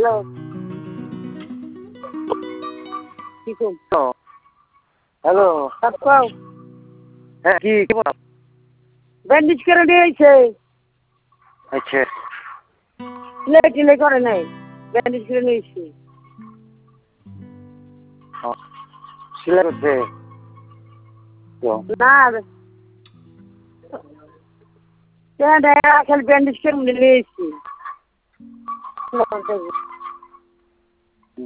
Hello, কি করছো? Hello. সব কও, হ্যাঁ কি বল? ব্যান্ডেজ করে দিয়েছে। আচ্ছা সিলাই টিলাই করে নাই, ব্যান্ডেজ করে নিয়েছি। সিলাই করছে তো না খালি ব্যান্ডেজ করে নিয়েছি।